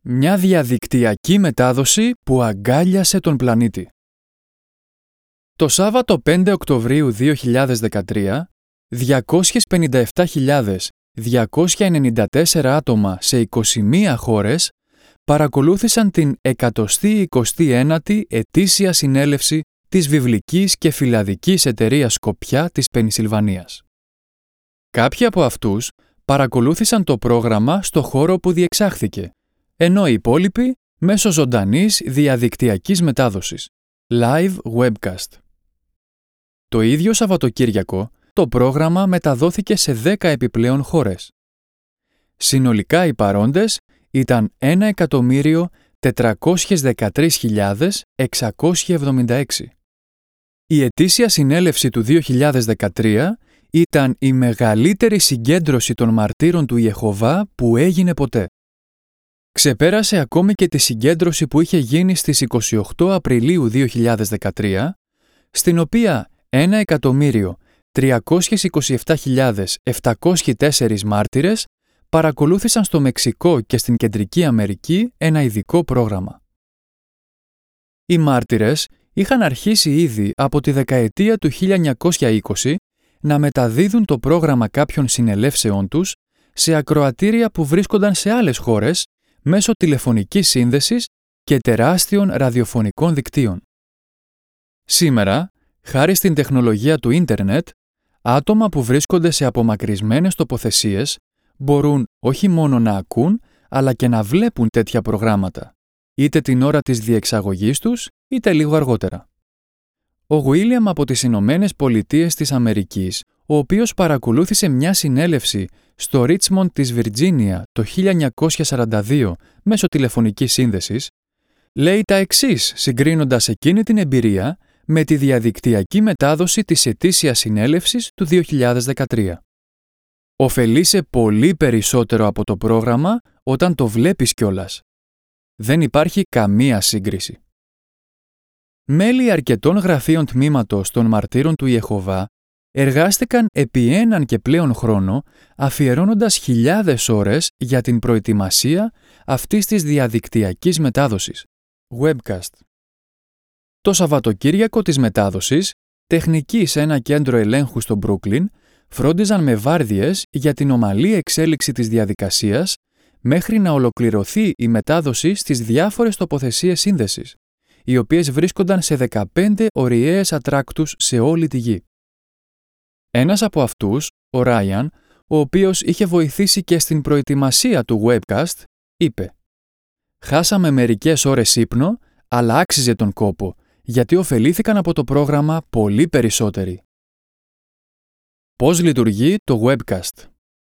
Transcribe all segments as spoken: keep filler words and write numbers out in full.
Μια διαδικτυακή μετάδοση που αγκάλιασε τον πλανήτη. Το Σάββατο πέντε Οκτωβρίου δύο χιλιάδες δεκατρία, διακόσιες πενήντα επτά χιλιάδες διακόσια ενενήντα τέσσερα άτομα σε είκοσι μία χώρες παρακολούθησαν την εκατοστή εικοστή ένατη ετήσια συνέλευση της Βιβλικής και Φυλαδικής Εταιρείας Σκοπιά της Πενσιλβανίας. Κάποιοι από αυτούς παρακολούθησαν το πρόγραμμα στο χώρο που διεξάχθηκε, ενώ οι υπόλοιποι μέσω ζωντανής διαδικτυακής μετάδοσης, live webcast. Το ίδιο Σαββατοκύριακο, το πρόγραμμα μεταδόθηκε σε δέκα επιπλέον χώρες. Συνολικά οι παρόντες ήταν ένα εκατομμύριο τετρακόσιες δεκατρείς χιλιάδες εξακόσιοι εβδομήντα έξι. Η ετήσια συνέλευση του δύο χιλιάδες δεκατρία ήταν η μεγαλύτερη συγκέντρωση των μαρτύρων του Ιεχωβά που έγινε ποτέ. Ξεπέρασε ακόμη και τη συγκέντρωση που είχε γίνει στις είκοσι οκτώ Απριλίου δύο χιλιάδες δεκατρία, στην οποία ένα εκατομμύριο τριακόσιες είκοσι επτά χιλιάδες επτακόσιοι τέσσερις μάρτυρες παρακολούθησαν στο Μεξικό και στην Κεντρική Αμερική ένα ειδικό πρόγραμμα. Οι μάρτυρες είχαν αρχίσει ήδη από τη δεκαετία του χίλια εννιακόσια είκοσι να μεταδίδουν το πρόγραμμα κάποιων συνελεύσεών τους σε ακροατήρια που βρίσκονταν σε άλλες χώρες μέσω τηλεφωνικής σύνδεσης και τεράστιων ραδιοφωνικών δικτύων. Σήμερα, χάρη στην τεχνολογία του ίντερνετ, άτομα που βρίσκονται σε απομακρυσμένες τοποθεσίες μπορούν όχι μόνο να ακούν, αλλά και να βλέπουν τέτοια προγράμματα, είτε την ώρα της διεξαγωγής τους, είτε λίγο αργότερα. Ο Γουίλιαμ από τις Ηνωμένες Πολιτείες της Αμερικής, ο οποίος παρακολούθησε μια συνέλευση στο Ρίτσμοντ της Βιρτζίνια το χίλια εννιακόσια σαράντα δύο μέσω τηλεφωνικής σύνδεσης, λέει τα εξής συγκρίνοντας εκείνη την εμπειρία με τη διαδικτυακή μετάδοση της ετήσιας συνέλευσης του δύο χιλιάδες δεκατρία. Οφελείσαι πολύ περισσότερο από το πρόγραμμα όταν το βλέπεις κιόλας. Δεν υπάρχει καμία σύγκριση. Μέλη αρκετών γραφείων τμήματος των μαρτύρων του Ιεχωβά εργάστηκαν επί έναν και πλέον χρόνο, αφιερώνοντας χιλιάδες ώρες για την προετοιμασία αυτής της διαδικτυακής μετάδοσης, webcast. Το Σαββατοκύριακο της μετάδοσης, τεχνικοί σε ένα κέντρο ελέγχου στο Μπρούκλιν φρόντιζαν με βάρδιες για την ομαλή εξέλιξη της διαδικασίας μέχρι να ολοκληρωθεί η μετάδοση στις διάφορες τοποθεσίες σύνδεσης, οι οποίες βρίσκονταν σε δεκαπέντε ωριαίες ατράκτους σε όλη τη γη. Ένας από αυτούς, ο Ράιαν, ο οποίος είχε βοηθήσει και στην προετοιμασία του webcast, είπε «Χάσαμε μερικές ώρες ύπνο, αλλά άξιζε τον κόπο, γιατί ωφελήθηκαν από το πρόγραμμα πολύ περισσότεροι». Πώς λειτουργεί το webcast?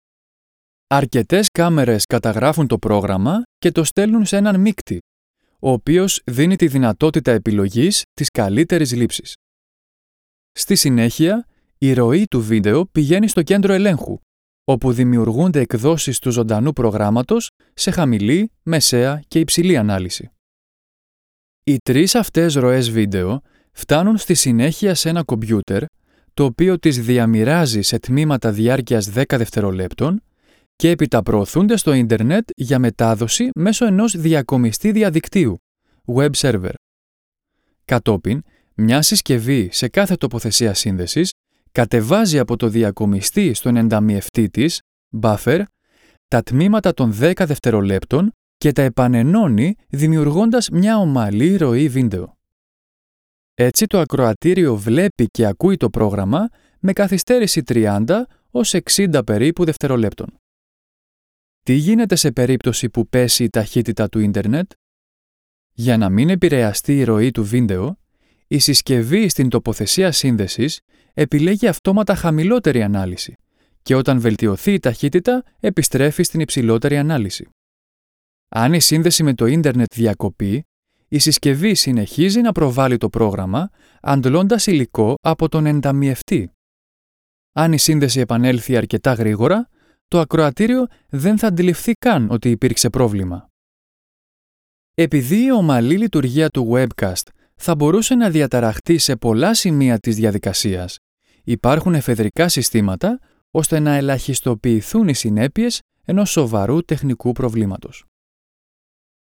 Αρκετές κάμερες καταγράφουν το πρόγραμμα και το στέλνουν σε έναν μίκτη, ο οποίος δίνει τη δυνατότητα επιλογής της καλύτερης λήψης. Στη συνέχεια, η ροή του βίντεο πηγαίνει στο κέντρο ελέγχου, όπου δημιουργούνται εκδόσεις του ζωντανού προγράμματος σε χαμηλή, μεσαία και υψηλή ανάλυση. Οι τρεις αυτές ροές βίντεο φτάνουν στη συνέχεια σε ένα κομπιούτερ, το οποίο τις διαμοιράζει σε τμήματα διάρκειας δέκα δευτερολέπτων και έπειτα προωθούνται στο ίντερνετ για μετάδοση μέσω ενός διακομιστή διαδικτύου, web server. Κατόπιν, μια συσκευή σε κάθε τοποθεσία σύνδεσης κατεβάζει από το διακομιστή στον ενταμιευτή της, buffer, τα τμήματα των δέκα δευτερολέπτων και τα επανενώνει δημιουργώντας μια ομαλή ροή βίντεο. Έτσι το ακροατήριο βλέπει και ακούει το πρόγραμμα με καθυστέρηση τριάντα ως εξήντα περίπου δευτερολέπτων. Τι γίνεται σε περίπτωση που πέσει η ταχύτητα του ίντερνετ? Για να μην επηρεαστεί η ροή του βίντεο, η συσκευή στην τοποθεσία σύνδεσης επιλέγει αυτόματα χαμηλότερη ανάλυση και όταν βελτιωθεί η ταχύτητα επιστρέφει στην υψηλότερη ανάλυση. Αν η σύνδεση με το ίντερνετ διακοπεί, η συσκευή συνεχίζει να προβάλλει το πρόγραμμα αντλώντας υλικό από τον ενταμιευτή. Αν η σύνδεση επανέλθει αρκετά γρήγορα, το ακροατήριο δεν θα αντιληφθεί καν ότι υπήρξε πρόβλημα. Επειδή η ομαλή λειτουργία του webcast θα μπορούσε να διαταραχτεί σε πολλά σημεία της διαδικασίας, υπάρχουν εφεδρικά συστήματα ώστε να ελαχιστοποιηθούν οι συνέπειες ενός σοβαρού τεχνικού προβλήματος.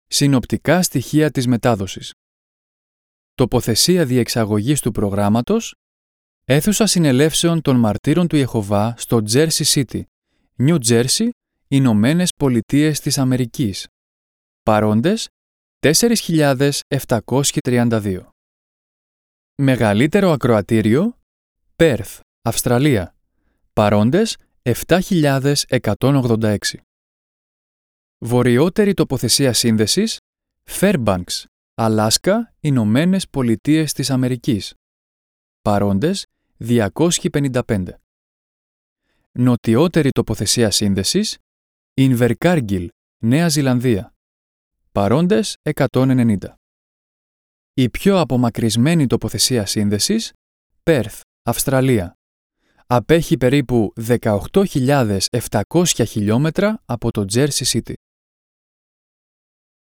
Συνοπτικά στοιχεία της μετάδοσης. Τοποθεσία διεξαγωγής του προγράμματος. Αίθουσα συνελεύσεων των Μαρτύρων του Ιεχωβά στο Τζέρσι Σίτι, Νιου Τζέρσι, Ηνωμένες Πολιτείες της Αμερικής. Παρόντες τέσσερις χιλιάδες επτακόσιοι τριάντα δύο. Μεγαλύτερο ακροατήριο, Πέρθ, Αυστραλία. Παρόντες επτά χιλιάδες εκατόν ογδόντα έξι. Βορειότερη τοποθεσία σύνδεσης, Fairbanks, Αλάσκα, Ηνωμένες Πολιτείες της Αμερικής. Παρόντες διακόσιοι πενήντα πέντε. Νοτιότερη τοποθεσία σύνδεσης, Ινβερκάργκιλ, Νέα Ζηλανδία. Παρόντες εκατόν ενενήντα. Η πιο απομακρυσμένη τοποθεσία σύνδεσης, Πέρθ, Αυστραλία. Απέχει περίπου δεκαοκτώ χιλιάδες επτακόσια χιλιόμετρα από το Τζέρσι Σίτι.